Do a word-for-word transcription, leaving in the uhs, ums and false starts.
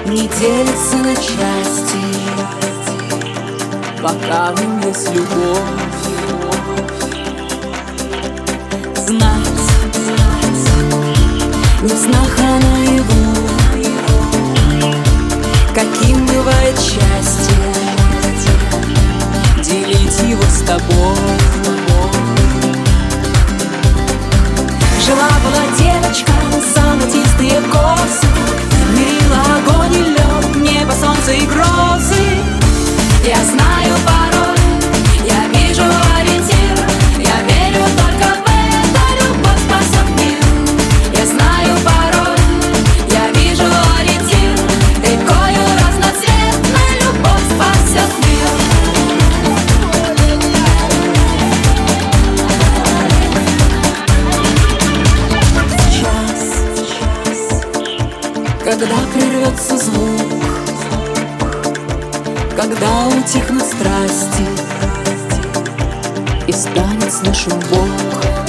не делится на части, пока в нем есть любовь. Знать, не в снах, а наяву, каким бывает счастье, делить его с тобой. Жила-была девочка, золотистые косы, мерила огонь и лед, небо, солнце и грозы. Я знаю пароль, я вижу ориентир, я верю только в это, любовь спасет мир. Я знаю пароль, я вижу ориентир, рекою разноцветной любовь спасет мир. Когда прервется звук, когда утихнут страсти и станет слышен Бог,